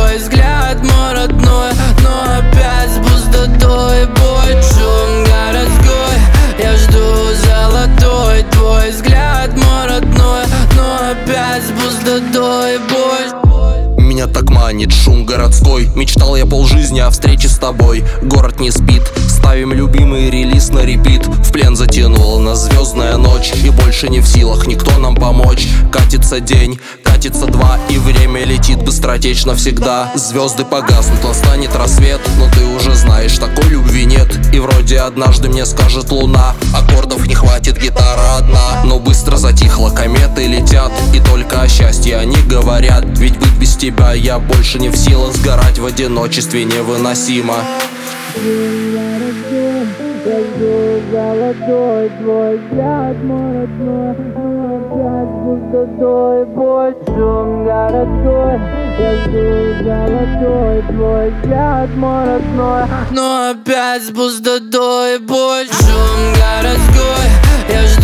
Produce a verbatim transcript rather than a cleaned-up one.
твой взгляд, мой родной. Но опять с пустотой, боль, шум городской. Я жду золотой твой взгляд, мой родной. Но опять с пустотой, боль. Меня так манит шум городской. Мечтал я полжизни о встрече с тобой. Город не спит, ставим любимый релиз на репит. В плен затянула нас звездная ночь, и больше не в силах никто нам помочь. Катится день, катится два, и время летит быстротечно всегда. Звезды погаснут, настанет рассвет, но ты уже знаешь, такой любви нет. И вроде однажды мне скажет луна: аккордов не хватит, гитара одна. Но быстро затихла, кометы летят, и только о счастье они говорят. Ведь быть без тебя я больше не в силах, сгорать в одиночестве невыносимо. Я жду золотой твой взгляд, мой родной. Но опять с пустотой, боль, шум городской. Я жду золотой твой взгляд, мой родной. Но опять с пустотой, боль, шум городской. Я жду